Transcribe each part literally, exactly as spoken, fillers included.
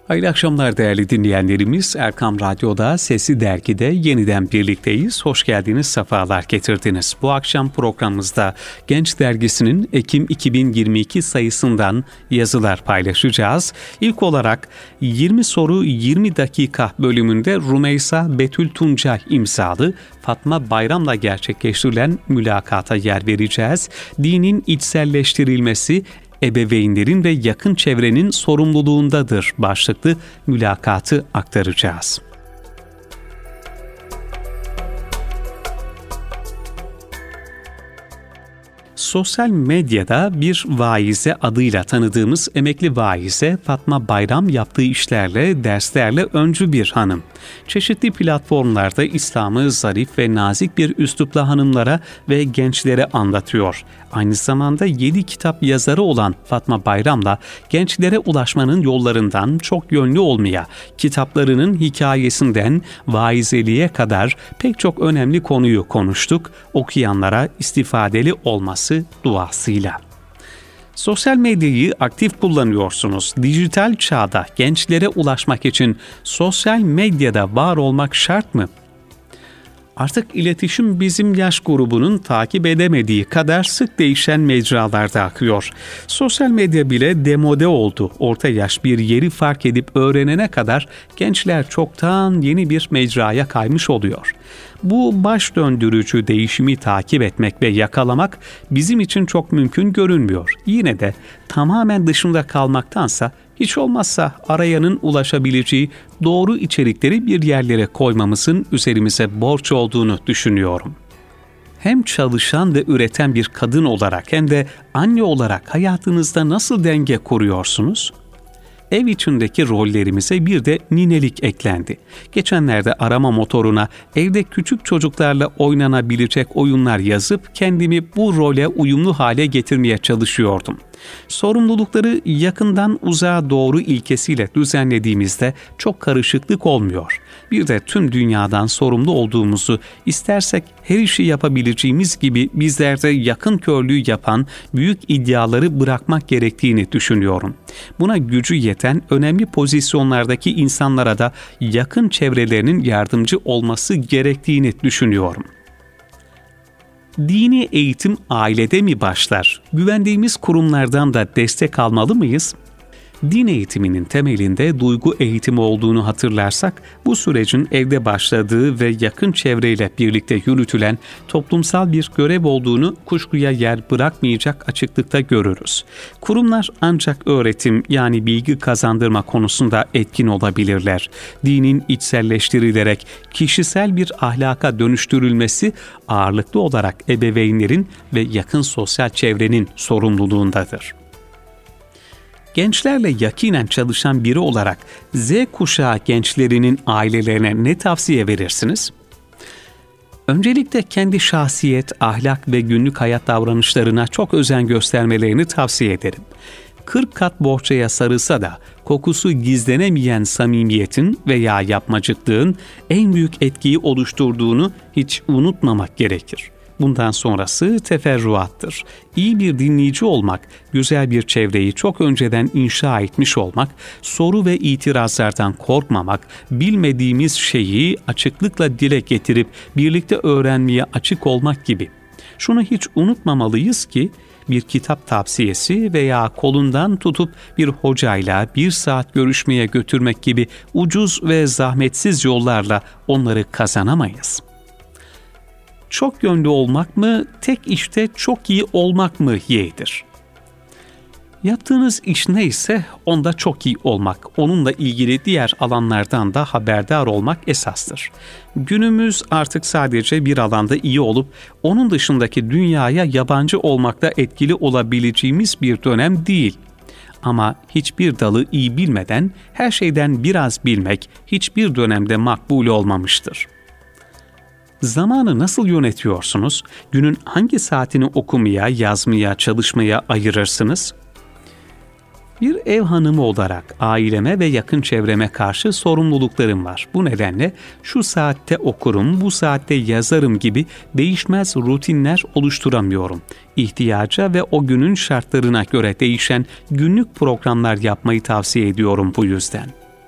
Hayırlı akşamlar değerli dinleyenlerimiz. Erkam Radyo'da Sesi Dergi'de yeniden birlikteyiz. Hoş geldiniz, sefalar getirdiniz. Bu akşam programımızda Genç Dergisi'nin Ekim iki bin yirmi iki sayısından yazılar paylaşacağız. İlk olarak yirmi soru yirmi dakika bölümünde Rümeysa Betül Tuncay imzalı Fatma Bayram'la gerçekleştirilen mülakata yer vereceğiz. Dinin içselleştirilmesi ebeveynlerin ve yakın çevrenin sorumluluğundadır başlıklı mülakatı aktaracağız. Sosyal medyada bir vaize adıyla tanıdığımız emekli vaize Fatma Bayram yaptığı işlerle, derslerle öncü bir hanım. Çeşitli platformlarda İslam'ı zarif ve nazik bir üslupla hanımlara ve gençlere anlatıyor. Aynı zamanda yedi kitap yazarı olan Fatma Bayram'la gençlere ulaşmanın yollarından çok yönlü olmaya, kitaplarının hikayesinden vaizeliğe kadar pek çok önemli konuyu konuştuk, okuyanlara istifadeli olması duasıyla. Sosyal medyayı aktif kullanıyorsunuz. Dijital çağda gençlere ulaşmak için sosyal medyada var olmak şart mı? Artık iletişim bizim yaş grubunun takip edemediği kadar sık değişen mecralarda akıyor. Sosyal medya bile demode oldu. Orta yaş bir yeri fark edip öğrenene kadar gençler çoktan yeni bir mecraya kaymış oluyor. Bu baş döndürücü değişimi takip etmek ve yakalamak bizim için çok mümkün görünmüyor. Yine de tamamen dışında kalmaktansa hiç olmazsa arayanın ulaşabileceği doğru içerikleri bir yerlere koymamızın üzerimize borç olduğunu düşünüyorum. Hem çalışan ve üreten bir kadın olarak hem de anne olarak hayatınızda nasıl denge kuruyorsunuz? Ev içindeki rollerimize bir de ninelik eklendi. Geçenlerde arama motoruna evde küçük çocuklarla oynanabilecek oyunlar yazıp kendimi bu role uyumlu hale getirmeye çalışıyordum. Sorumlulukları yakından uzağa doğru ilkesiyle düzenlediğimizde çok karışıklık olmuyor. Bir de tüm dünyadan sorumlu olduğumuzu, istersek her işi yapabileceğimiz gibi bizlerde yakın körlüğü yapan büyük iddiaları bırakmak gerektiğini düşünüyorum. Buna gücü yeten önemli pozisyonlardaki insanlara da yakın çevrelerinin yardımcı olması gerektiğini düşünüyorum. Dini eğitim ailede mi başlar? Güvendiğimiz kurumlardan da destek almalı mıyız? Din eğitiminin temelinde duygu eğitimi olduğunu hatırlarsak, bu sürecin evde başladığı ve yakın çevreyle birlikte yürütülen toplumsal bir görev olduğunu kuşkuya yer bırakmayacak açıklıkta görürüz. Kurumlar ancak öğretim yani bilgi kazandırma konusunda etkin olabilirler. Dinin içselleştirilerek kişisel bir ahlaka dönüştürülmesi ağırlıklı olarak ebeveynlerin ve yakın sosyal çevrenin sorumluluğundadır. Gençlerle yakinen çalışan biri olarak Z kuşağı gençlerinin ailelerine ne tavsiye verirsiniz? Öncelikle kendi şahsiyet, ahlak ve günlük hayat davranışlarına çok özen göstermelerini tavsiye ederim. kırk kat bohçaya sarılsa da kokusu gizlenemeyen samimiyetin veya yapmacıklığın en büyük etkiyi oluşturduğunu hiç unutmamak gerekir. Bundan sonrası teferruattır. İyi bir dinleyici olmak, güzel bir çevreyi çok önceden inşa etmiş olmak, soru ve itirazlardan korkmamak, bilmediğimiz şeyi açıklıkla dile getirip birlikte öğrenmeye açık olmak gibi. Şunu hiç unutmamalıyız ki, bir kitap tavsiyesi veya kolundan tutup bir hocayla bir saat görüşmeye götürmek gibi ucuz ve zahmetsiz yollarla onları kazanamayız. Çok yönlü olmak mı, tek işte çok iyi olmak mı yeğdir? Yaptığınız iş neyse onda çok iyi olmak, onunla ilgili diğer alanlardan da haberdar olmak esastır. Günümüz artık sadece bir alanda iyi olup onun dışındaki dünyaya yabancı olmakta etkili olabileceğimiz bir dönem değil. Ama hiçbir dalı iyi bilmeden her şeyden biraz bilmek hiçbir dönemde makbul olmamıştır. Zamanı nasıl yönetiyorsunuz? Günün hangi saatini okumaya, yazmaya, çalışmaya ayırırsınız? Bir ev hanımı olarak aileme ve yakın çevreme karşı sorumluluklarım var. Bu nedenle şu saatte okurum, bu saatte yazarım gibi değişmez rutinler oluşturamıyorum. İhtiyaca ve o günün şartlarına göre değişen günlük programlar yapmayı tavsiye ediyorum bu yüzden.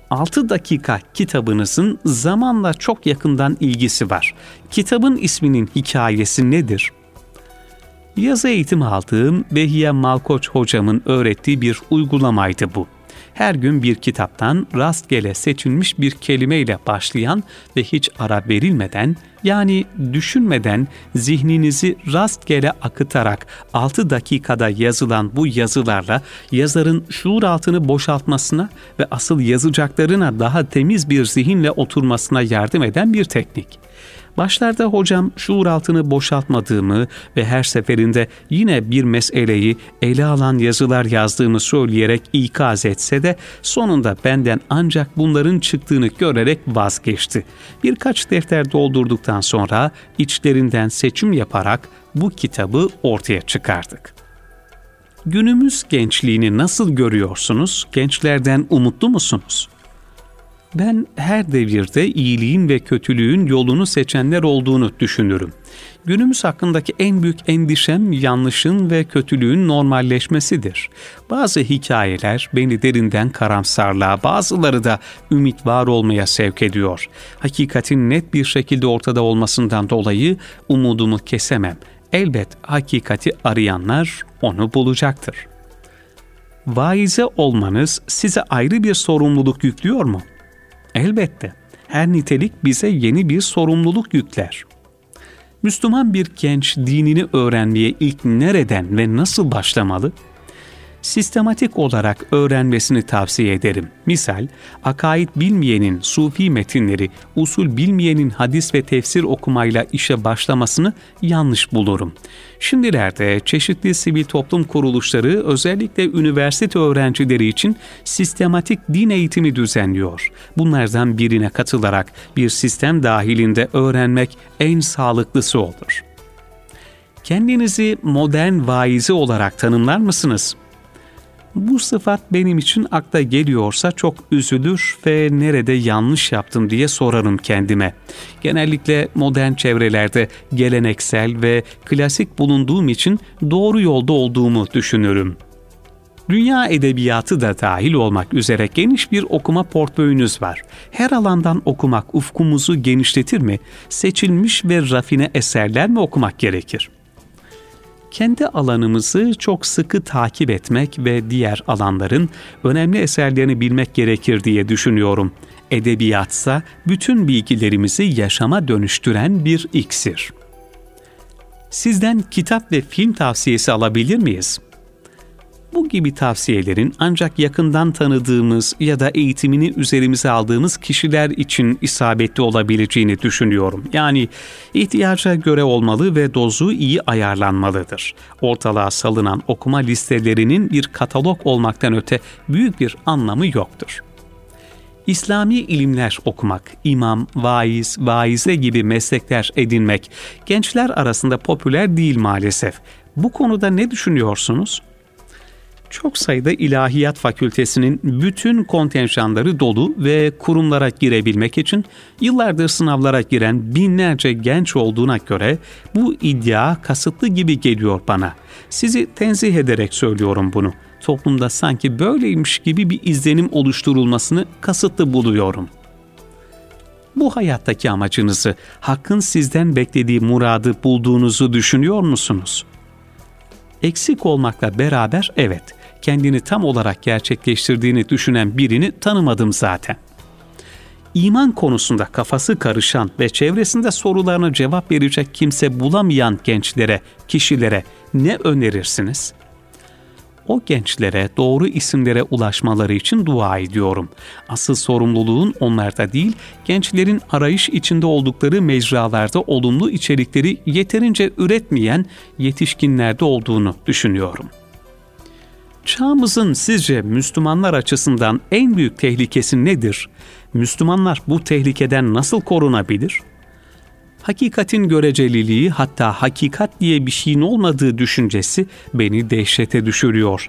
altı dakika kitabınızın zamanla çok yakından ilgisi var. Kitabın isminin hikayesi nedir? Yazı eğitimi aldığım Behiye Malkoç hocamın öğrettiği bir uygulamaydı bu. Her gün bir kitaptan rastgele seçilmiş bir kelimeyle başlayan ve hiç ara verilmeden, yani düşünmeden zihninizi rastgele akıtarak altı dakikada yazılan bu yazılarla yazarın şuur altını boşaltmasına ve asıl yazacaklarına daha temiz bir zihinle oturmasına yardım eden bir teknik. Başlarda hocam şuur altını boşaltmadığımı ve her seferinde yine bir meseleyi ele alan yazılar yazdığımı söyleyerek ikaz etse de sonunda benden ancak bunların çıktığını görerek vazgeçti. Birkaç defter doldurduktan sonra içlerinden seçim yaparak bu kitabı ortaya çıkardık. Günümüz gençliğini nasıl görüyorsunuz? Gençlerden umutlu musunuz? Ben her devirde iyiliğin ve kötülüğün yolunu seçenler olduğunu düşünürüm. Günümüz hakkındaki en büyük endişem yanlışın ve kötülüğün normalleşmesidir. Bazı hikayeler beni derinden karamsarlığa, bazıları da ümit var olmaya sevk ediyor. Hakikatin net bir şekilde ortada olmasından dolayı umudumu kesemem. Elbet hakikati arayanlar onu bulacaktır. Vaize olmanız size ayrı bir sorumluluk yüklüyor mu? Elbette. Her nitelik bize yeni bir sorumluluk yükler. Müslüman bir genç dinini öğrenmeye ilk nereden ve nasıl başlamalı? Sistematik olarak öğrenmesini tavsiye ederim. Misal, akaid bilmeyenin sufi metinleri, usul bilmeyenin hadis ve tefsir okumayla işe başlamasını yanlış bulurum. Şimdilerde çeşitli sivil toplum kuruluşları özellikle üniversite öğrencileri için sistematik din eğitimi düzenliyor. Bunlardan birine katılarak bir sistem dahilinde öğrenmek en sağlıklısı olur. Kendinizi modern vaizi olarak tanımlar mısınız? Bu sıfat benim için akla geliyorsa çok üzülür ve nerede yanlış yaptım diye sorarım kendime. Genellikle modern çevrelerde geleneksel ve klasik bulunduğum için doğru yolda olduğumu düşünürüm. Dünya edebiyatı da dahil olmak üzere geniş bir okuma portföyünüz var. Her alandan okumak ufkumuzu genişletir mi? Seçilmiş ve rafine eserler mi okumak gerekir? Kendi alanımızı çok sıkı takip etmek ve diğer alanların önemli eserlerini bilmek gerekir diye düşünüyorum. Edebiyatsa bütün bilgilerimizi yaşama dönüştüren bir iksir. Sizden kitap ve film tavsiyesi alabilir miyiz? Bu gibi tavsiyelerin ancak yakından tanıdığımız ya da eğitimini üzerimize aldığımız kişiler için isabetli olabileceğini düşünüyorum. Yani ihtiyaca göre olmalı ve dozu iyi ayarlanmalıdır. Ortalığa salınan okuma listelerinin bir katalog olmaktan öte büyük bir anlamı yoktur. İslami ilimler okumak, imam, vaiz, vaize gibi meslekler edinmek gençler arasında popüler değil maalesef. Bu konuda ne düşünüyorsunuz? Çok sayıda ilahiyat fakültesinin bütün kontenjanları dolu ve kurumlara girebilmek için yıllardır sınavlara giren binlerce genç olduğuna göre bu iddia kasıtlı gibi geliyor bana. Sizi tenzih ederek söylüyorum bunu. Toplumda sanki böyleymiş gibi bir izlenim oluşturulmasını kasıtlı buluyorum. Bu hayattaki amacınızı, Hakk'ın sizden beklediği muradı bulduğunuzu düşünüyor musunuz? Eksik olmakla beraber evet, kendini tam olarak gerçekleştirdiğini düşünen birini tanımadım zaten. İman konusunda kafası karışan ve çevresinde sorularına cevap verecek kimse bulamayan gençlere, kişilere ne önerirsiniz? O gençlere doğru isimlere ulaşmaları için dua ediyorum. Asıl sorumluluğun onlarda değil, gençlerin arayış içinde oldukları mecralarda olumlu içerikleri yeterince üretmeyen yetişkinlerde olduğunu düşünüyorum. Çağımızın sizce Müslümanlar açısından en büyük tehlikesi nedir? Müslümanlar bu tehlikeden nasıl korunabilir? Hakikatin göreceliliği, hatta hakikat diye bir şeyin olmadığı düşüncesi beni dehşete düşürüyor.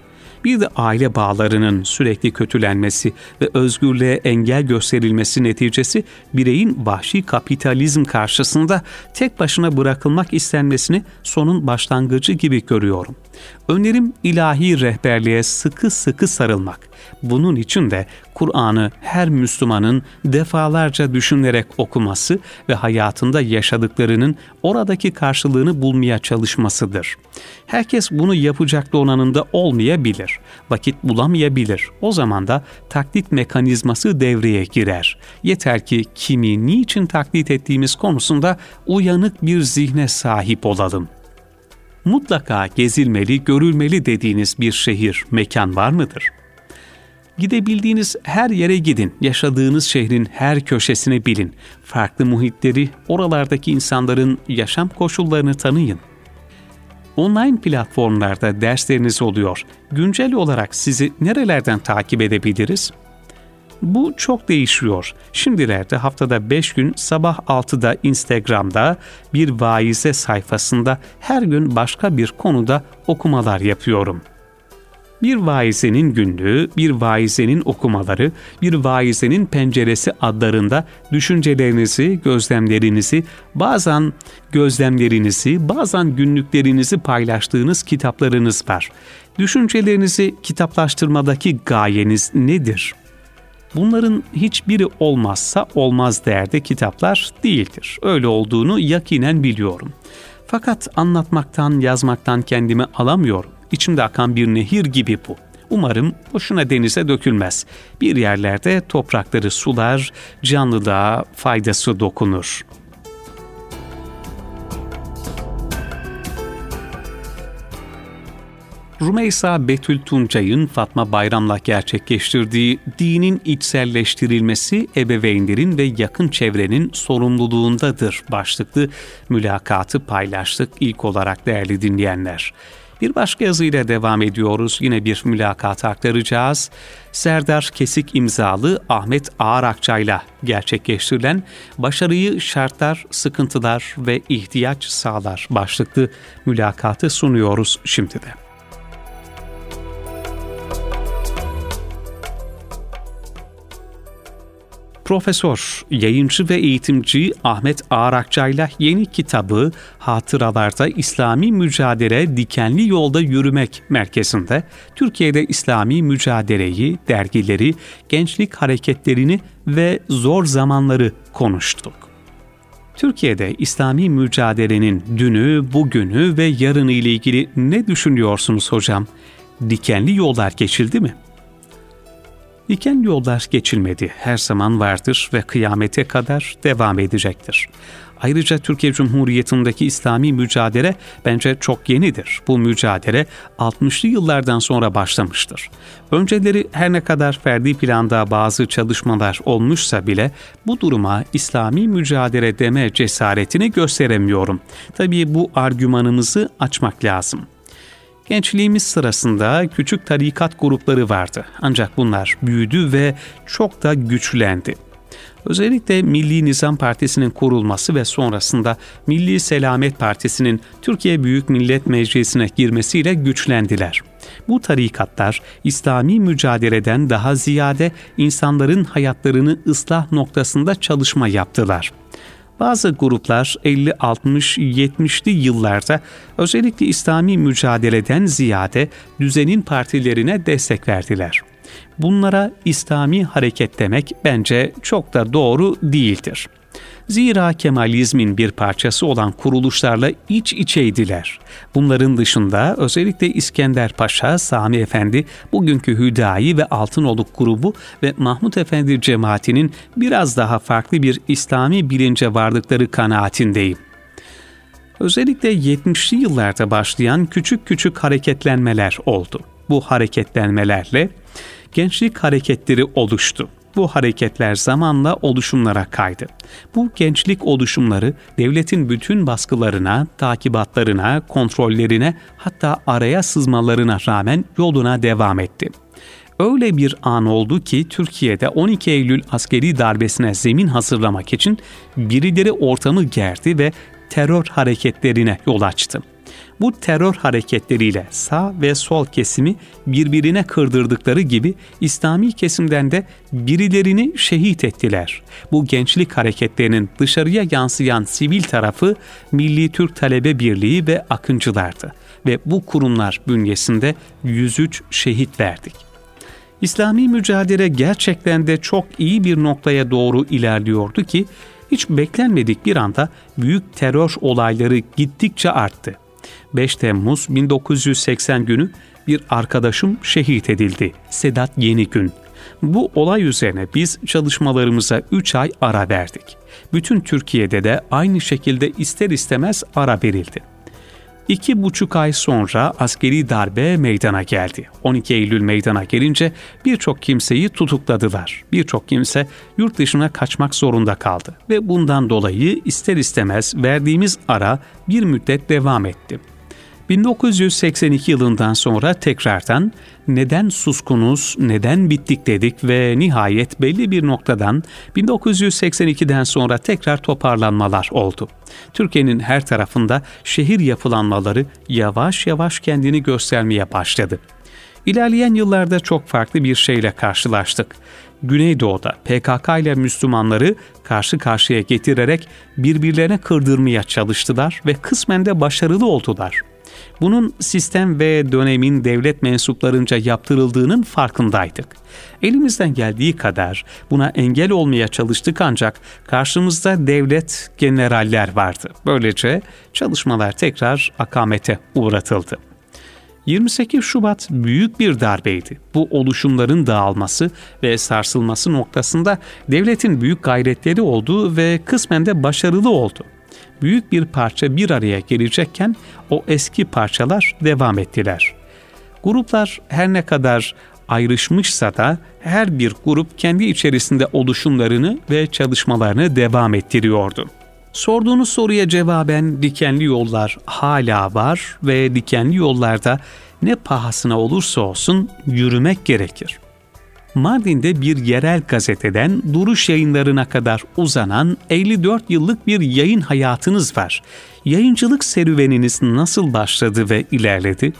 Bir de aile bağlarının sürekli kötülenmesi ve özgürlüğe engel gösterilmesi neticesi bireyin vahşi kapitalizm karşısında tek başına bırakılmak istenmesini sonun başlangıcı gibi görüyorum. Önerim ilahi rehberliğe sıkı sıkı sarılmak. Bunun için de Kur'an'ı her Müslümanın defalarca düşünerek okuması ve hayatında yaşadıklarının oradaki karşılığını bulmaya çalışmasıdır. Herkes bunu yapacak donanımda olmayabilir, vakit bulamayabilir. O zaman da taklit mekanizması devreye girer. Yeter ki kimi, niçin taklit ettiğimiz konusunda uyanık bir zihne sahip olalım. Mutlaka gezilmeli, görülmeli dediğiniz bir şehir, mekan var mıdır? Gidebildiğiniz her yere gidin, yaşadığınız şehrin her köşesini bilin, farklı muhitleri, oralardaki insanların yaşam koşullarını tanıyın. Online platformlarda dersleriniz oluyor. Güncel olarak sizi nerelerden takip edebiliriz? Bu çok değişiyor. Şimdilerde haftada beş gün sabah altıda Instagram'da bir vaize sayfasında her gün başka bir konuda okumalar yapıyorum. Bir vaizenin günlüğü, bir vaizenin okumaları, bir vaizenin penceresi adlarında düşüncelerinizi, gözlemlerinizi, bazen gözlemlerinizi, bazen günlüklerinizi paylaştığınız kitaplarınız var. Düşüncelerinizi kitaplaştırmadaki gayeniz nedir? Bunların hiçbiri olmazsa olmaz değerde kitaplar değildir. Öyle olduğunu yakinen biliyorum. Fakat anlatmaktan, yazmaktan kendimi alamıyorum. İçimde akan bir nehir gibi bu. Umarım boşuna denize dökülmez. Bir yerlerde toprakları sular, canlılığa faydası dokunur. Rümeysa Betül Tuncay'ın Fatma Bayram'la gerçekleştirdiği dinin içselleştirilmesi ebeveynlerin ve yakın çevrenin sorumluluğundadır başlıklı mülakatı paylaştık ilk olarak değerli dinleyenler. Bir başka yazıyla devam ediyoruz. Yine bir mülakatı aktaracağız. Serdar Kesik imzalı Ahmet Ağarakçay'la gerçekleştirilen başarıyı şartlar, sıkıntılar ve ihtiyaç sağlar başlıklı mülakatı sunuyoruz şimdi de. Profesör, yayıncı ve eğitimci Ahmet Ağarakçay'la yeni kitabı Hatıralarda İslami Mücadele Dikenli Yolda Yürümek merkezinde Türkiye'de İslami mücadeleyi, dergileri, gençlik hareketlerini ve zor zamanları konuştuk. Türkiye'de İslami mücadelenin dünü, bugünü ve yarını ile ilgili ne düşünüyorsunuz hocam? Dikenli yollar geçildi mi? Dikenli yollar geçilmedi, her zaman vardır ve kıyamete kadar devam edecektir. Ayrıca Türkiye Cumhuriyeti'ndeki İslami mücadele bence çok yenidir. Bu mücadele altmışlı yıllardan sonra başlamıştır. Önceleri her ne kadar ferdi planda bazı çalışmalar olmuşsa bile bu duruma İslami mücadele deme cesaretini gösteremiyorum. Tabii bu argümanımızı açmak lazım. Gençliğimiz sırasında küçük tarikat grupları vardı. Ancak bunlar büyüdü ve çok da güçlendi. Özellikle Milli Nizam Partisi'nin kurulması ve sonrasında Milli Selamet Partisi'nin Türkiye Büyük Millet Meclisi'ne girmesiyle güçlendiler. Bu tarikatlar İslami mücadeleden daha ziyade insanların hayatlarını ıslah noktasında çalışma yaptılar. Bazı gruplar elli, altmış, yetmişli yıllarda özellikle İslami mücadeleden ziyade düzenin partilerine destek verdiler. Bunlara İslami hareket demek bence çok da doğru değildir. Zira Kemalizmin bir parçası olan kuruluşlarla iç içeydiler. Bunların dışında özellikle İskender Paşa, Sami Efendi, bugünkü Hüdayi ve Altınoluk grubu ve Mahmut Efendi cemaatinin biraz daha farklı bir İslami bilince vardıkları kanaatindeyim. Özellikle yetmişli yıllarda başlayan küçük küçük hareketlenmeler oldu. Bu hareketlenmelerle gençlik hareketleri oluştu. Bu hareketler zamanla oluşumlara kaydı. Bu gençlik oluşumları devletin bütün baskılarına, takibatlarına, kontrollerine, hatta araya sızmalarına rağmen yoluna devam etti. Öyle bir an oldu ki Türkiye'de on iki Eylül askeri darbesine zemin hazırlamak için birileri ortamı gerdi ve terör hareketlerine yol açtı. Bu terör hareketleriyle sağ ve sol kesimi birbirine kırdırdıkları gibi İslami kesimden de birilerini şehit ettiler. Bu gençlik hareketlerinin dışarıya yansıyan sivil tarafı Milli Türk Talebe Birliği ve Akıncılardı ve bu kurumlar bünyesinde yüz üç şehit verdik. İslami mücadele gerçekten de çok iyi bir noktaya doğru ilerliyordu ki hiç beklenmedik bir anda büyük terör olayları gittikçe arttı. beş Temmuz bin dokuz yüz seksen günü bir arkadaşım şehit edildi. Sedat Yenigün. Bu olay üzerine biz çalışmalarımıza üç ay ara verdik. Bütün Türkiye'de de aynı şekilde ister istemez ara verildi. İki buçuk ay sonra askeri darbe meydana geldi. on iki Eylül meydana gelince birçok kimseyi tutukladılar. Birçok kimse yurt dışına kaçmak zorunda kaldı. Ve bundan dolayı ister istemez verdiğimiz ara bir müddet devam etti. bin dokuz yüz seksen iki yılından sonra tekrardan neden suskunuz, neden bittik dedik ve nihayet belli bir noktadan bin dokuz yüz seksen ikiden sonra tekrar toparlanmalar oldu. Türkiye'nin her tarafında şehir yapılanmaları yavaş yavaş kendini göstermeye başladı. İlerleyen yıllarda çok farklı bir şeyle karşılaştık. Güneydoğu'da P K K ile Müslümanları karşı karşıya getirerek birbirlerine kırdırmaya çalıştılar ve kısmen de başarılı oldular. Bunun sistem ve dönemin devlet mensuplarınca yaptırıldığının farkındaydık. Elimizden geldiği kadar buna engel olmaya çalıştık ancak karşımızda devlet generaller vardı. Böylece çalışmalar tekrar akamete uğratıldı. yirmi sekiz Şubat büyük bir darbeydi. Bu oluşumların dağılması ve sarsılması noktasında devletin büyük gayretleri oldu ve kısmen de başarılı oldu. Büyük bir parça bir araya gelecekken o eski parçalar devam ettiler. Gruplar her ne kadar ayrışmışsa da her bir grup kendi içerisinde oluşumlarını ve çalışmalarını devam ettiriyordu. Sorduğunuz soruya cevaben dikenli yollar hala var ve dikenli yollarda ne pahasına olursa olsun yürümek gerekir. Mardin'de bir yerel gazeteden Duruş Yayınlarına kadar uzanan elli dört yıllık bir yayın hayatınız var. Yayıncılık serüveniniz nasıl başladı ve ilerledi?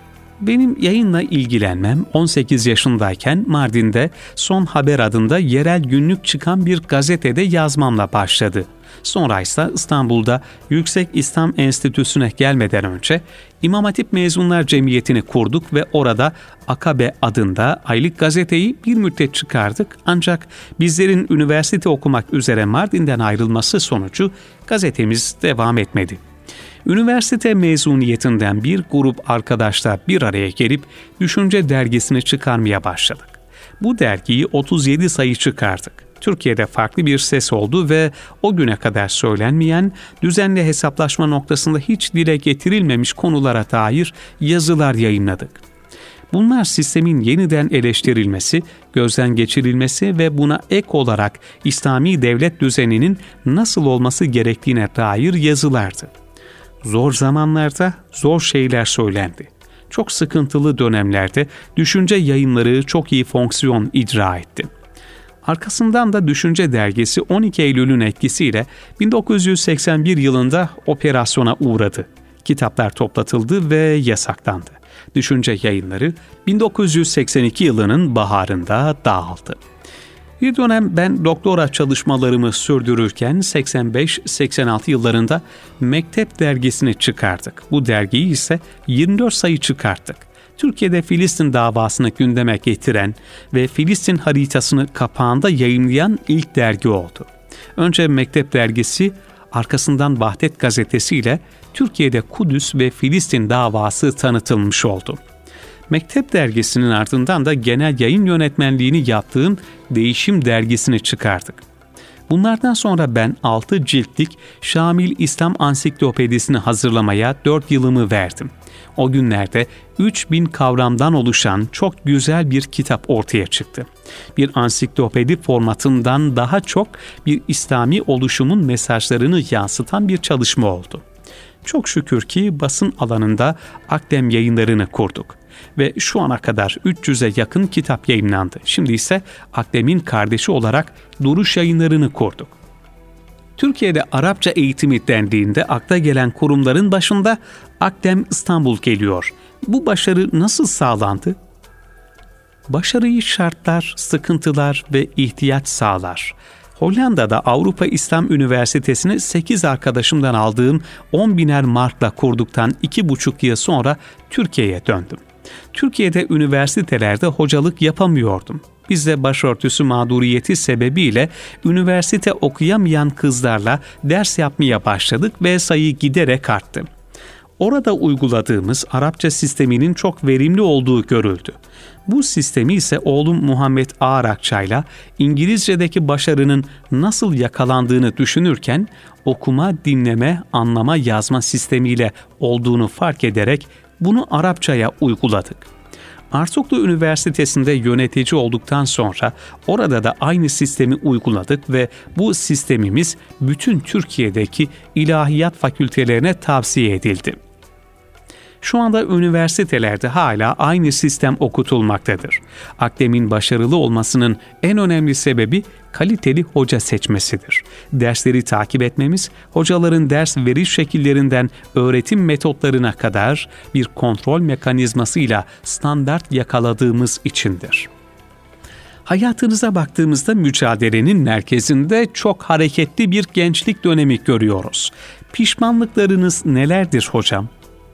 Benim yayınla ilgilenmem on sekiz yaşındayken Mardin'de Son Haber adında yerel günlük çıkan bir gazetede yazmamla başladı. Sonra ise İstanbul'da Yüksek İslam Enstitüsü'ne gelmeden önce İmam Hatip Mezunlar Cemiyeti'ni kurduk ve orada Akabe adında aylık gazeteyi bir müddet çıkardık. Ancak bizlerin üniversite okumak üzere Mardin'den ayrılması sonucu gazetemiz devam etmedi. Üniversite mezuniyetinden bir grup arkadaşlar bir araya gelip Düşünce dergisini çıkarmaya başladık. Bu dergiyi otuz yedi sayı çıkardık. Türkiye'de farklı bir ses oldu ve o güne kadar söylenmeyen, düzenli hesaplaşma noktasında hiç dile getirilmemiş konulara dair yazılar yayınladık. Bunlar sistemin yeniden eleştirilmesi, gözden geçirilmesi ve buna ek olarak İslami devlet düzeninin nasıl olması gerektiğine dair yazılardı. Zor zamanlarda zor şeyler söylendi. Çok sıkıntılı dönemlerde Düşünce Yayınları çok iyi fonksiyon icra etti. Arkasından da Düşünce dergisi on iki Eylül'ün etkisiyle bin dokuz yüz seksen bir yılında operasyona uğradı. Kitaplar toplatıldı ve yasaklandı. Düşünce Yayınları bin dokuz yüz seksen iki yılının baharında dağıldı. Bir dönem ben doktora çalışmalarımı sürdürürken seksen beş seksen altı yıllarında Mektep dergisini çıkardık. Bu dergiyi ise yirmi dört sayı çıkarttık. Türkiye'de Filistin davasını gündeme getiren ve Filistin haritasını kapağında yayımlayan ilk dergi oldu. Önce Mektep dergisi, arkasından Vahdet gazetesi ile Türkiye'de Kudüs ve Filistin davası tanıtılmış oldu. Mektep dergisinin ardından da genel yayın yönetmenliğini yaptığım Değişim dergisini çıkardık. Bunlardan sonra ben altı ciltlik Şamil İslam Ansiklopedisini hazırlamaya dört yılımı verdim. O günlerde üç bin kavramdan oluşan çok güzel bir kitap ortaya çıktı. Bir ansiklopedi formatından daha çok bir İslami oluşumun mesajlarını yansıtan bir çalışma oldu. Çok şükür ki basın alanında Akdem Yayınlarını kurduk ve şu ana kadar üç yüze yakın kitap yayınlandı. Şimdi ise Akdem'in kardeşi olarak Duruş Yayınlarını kurduk. Türkiye'de Arapça eğitimi dendiğinde akla gelen kurumların başında Akdem İstanbul geliyor. Bu başarı nasıl sağlandı? Başarıyı şartlar, sıkıntılar ve ihtiyaç sağlar. Hollanda'da Avrupa İslam Üniversitesi'ni sekiz arkadaşımdan aldığım on biner markla kurduktan iki buçuk yıl sonra Türkiye'ye döndüm. Türkiye'de üniversitelerde hocalık yapamıyordum. Biz de başörtüsü mağduriyeti sebebiyle üniversite okuyamayan kızlarla ders yapmaya başladık ve sayı giderek arttı. Orada uyguladığımız Arapça sisteminin çok verimli olduğu görüldü. Bu sistemi ise oğlum Muhammed Ağar Akçay'la İngilizce'deki başarının nasıl yakalandığını düşünürken okuma, dinleme, anlama, yazma sistemiyle olduğunu fark ederek bunu Arapçaya uyguladık. Artuklu Üniversitesi'nde yönetici olduktan sonra orada da aynı sistemi uyguladık ve bu sistemimiz bütün Türkiye'deki ilahiyat fakültelerine tavsiye edildi. Şu anda üniversitelerde hala aynı sistem okutulmaktadır. Akdem'in başarılı olmasının en önemli sebebi kaliteli hoca seçmesidir. Dersleri takip etmemiz, hocaların ders veriş şekillerinden öğretim metotlarına kadar bir kontrol mekanizmasıyla standart yakaladığımız içindir. Hayatınıza baktığımızda mücadelenin merkezinde çok hareketli bir gençlik dönemi görüyoruz. Pişmanlıklarınız nelerdir hocam?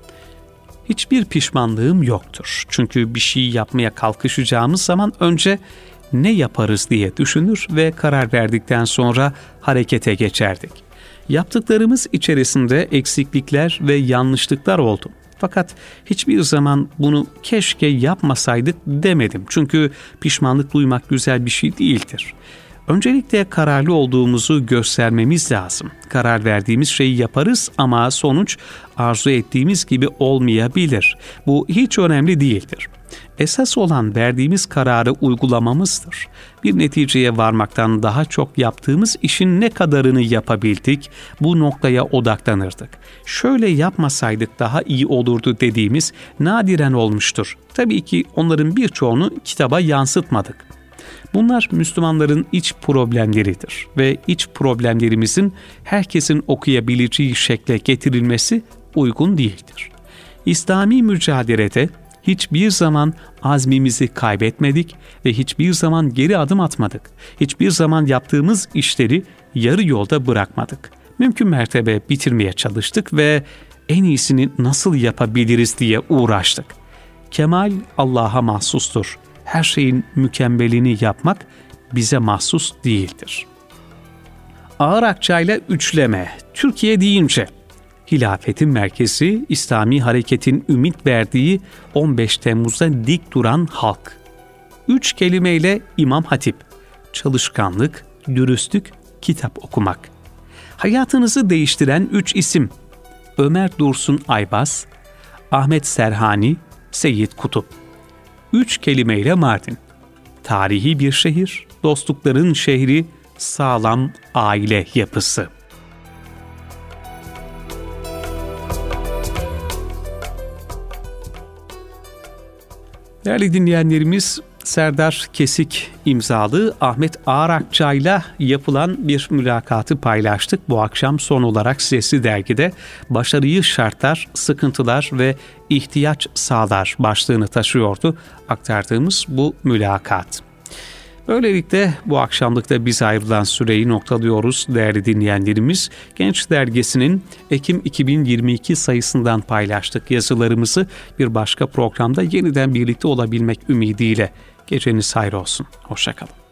Hiçbir pişmanlığım yoktur. Çünkü bir şey yapmaya kalkışacağımız zaman önce ne yaparız diye düşünür ve karar verdikten sonra harekete geçerdik. Yaptıklarımız içerisinde eksiklikler ve yanlışlıklar oldu. Fakat hiçbir zaman bunu keşke yapmasaydık demedim. Çünkü pişmanlık duymak güzel bir şey değildir. Öncelikle kararlı olduğumuzu göstermemiz lazım. Karar verdiğimiz şeyi yaparız ama sonuç arzu ettiğimiz gibi olmayabilir. Bu hiç önemli değildir. Esas olan verdiğimiz kararı uygulamamızdır. Bir neticeye varmaktan daha çok yaptığımız işin ne kadarını yapabildik, bu noktaya odaklanırdık. Şöyle yapmasaydık daha iyi olurdu dediğimiz nadiren olmuştur. Tabii ki onların birçoğunu kitaba yansıtmadık. Bunlar Müslümanların iç problemleridir ve iç problemlerimizin herkesin okuyabileceği şekle getirilmesi uygun değildir. İslami mücadelede hiçbir zaman azmimizi kaybetmedik ve hiçbir zaman geri adım atmadık. Hiçbir zaman yaptığımız işleri yarı yolda bırakmadık. Mümkün mertebe bitirmeye çalıştık ve en iyisini nasıl yapabiliriz diye uğraştık. Kemal Allah'a mahsustur. Her şeyin mükemmelini yapmak bize mahsus değildir. Ağar Akçay'la üçleme, Türkiye deyince, hilafetin merkezi, İslami hareketin ümit verdiği on beş Temmuz'da dik duran halk. Üç kelimeyle İmam Hatip, çalışkanlık, dürüstlük, kitap okumak. Hayatınızı değiştiren üç isim, Ömer Dursun Aybaz, Ahmet Serhani, Seyyid Kutup. Üç kelimeyle Mardin. Tarihi bir şehir, dostlukların şehri, sağlam aile yapısı. Değerli dinleyenlerimiz, Serdar Kesik imzalı Ahmet Ağar Akçay'la yapılan bir mülakatı paylaştık. Bu akşam son olarak Sesli Dergi'de başarıyı şartlar, sıkıntılar ve ihtiyaç sağlar başlığını taşıyordu aktardığımız bu mülakat. Böylelikle bu akşamlıkta biz ayrılan süreyi noktalıyoruz değerli dinleyenlerimiz. Genç Dergisi'nin Ekim iki bin yirmi iki sayısından paylaştık yazılarımızı. Bir başka programda yeniden birlikte olabilmek ümidiyle geceniz hayır olsun. Hoşça kalın.